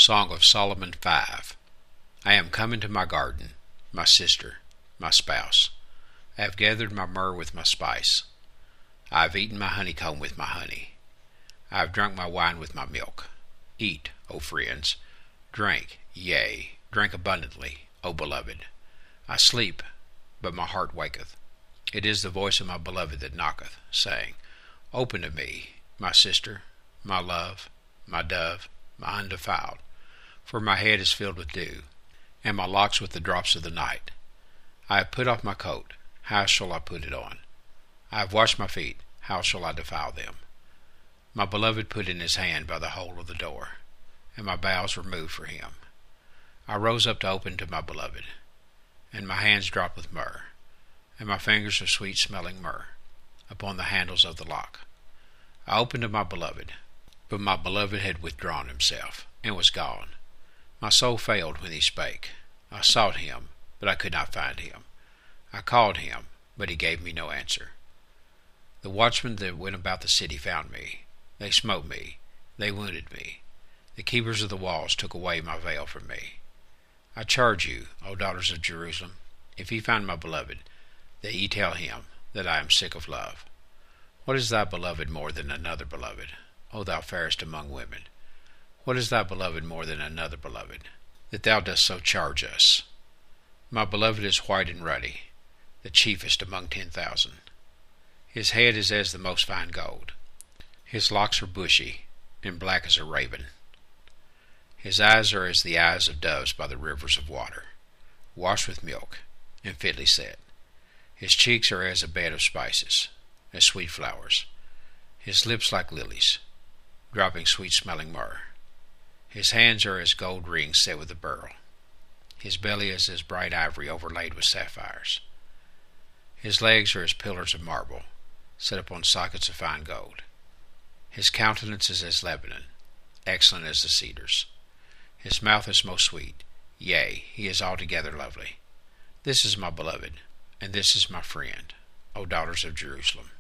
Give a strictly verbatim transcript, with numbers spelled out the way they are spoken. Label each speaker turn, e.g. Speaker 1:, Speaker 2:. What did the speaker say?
Speaker 1: Song of Solomon five. I am come into my garden, my sister, my spouse. I have gathered my myrrh with my spice. I have eaten my honeycomb with my honey. I have drunk my wine with my milk. Eat, O friends, drink, yea, drink abundantly, O beloved. I sleep, but my heart waketh. It is the voice of my beloved that knocketh, saying, Open to me, my sister, my love, my dove, my undefiled. For my head is filled with dew, and my locks with the drops of the night. I have put off my coat, how shall I put it on? I have washed my feet, how shall I defile them? My beloved put in his hand by the hole of the door, and my bowels were moved for him. I rose up to open to my beloved, and my hands dropped with myrrh, and my fingers of sweet-smelling myrrh upon the handles of the lock. I opened to my beloved, but my beloved had withdrawn himself, and was gone. My soul failed when he spake. I sought him, but I could not find him. I called him, but he gave me no answer. The watchmen that went about the city found me. They smote me. They wounded me. The keepers of the walls took away my veil from me. I charge you, O daughters of Jerusalem, if ye find my beloved, that ye tell him that I am sick of love. What is thy beloved more than another beloved, O thou fairest among women? What is thy beloved more than another beloved, that thou dost so charge us? My beloved is white and ruddy, the chiefest among ten thousand. His head is as the most fine gold. His locks are bushy, and black as a raven. His eyes are as the eyes of doves by the rivers of water, washed with milk, and fitly set. His cheeks are as a bed of spices, as sweet flowers. His lips like lilies, dropping sweet-smelling myrrh. His hands are as gold rings set with a beryl. His belly is as bright ivory overlaid with sapphires. His legs are as pillars of marble, set upon sockets of fine gold. His countenance is as Lebanon, excellent as the cedars. His mouth is most sweet, yea, he is altogether lovely. This is my beloved, and this is my friend, O daughters of Jerusalem.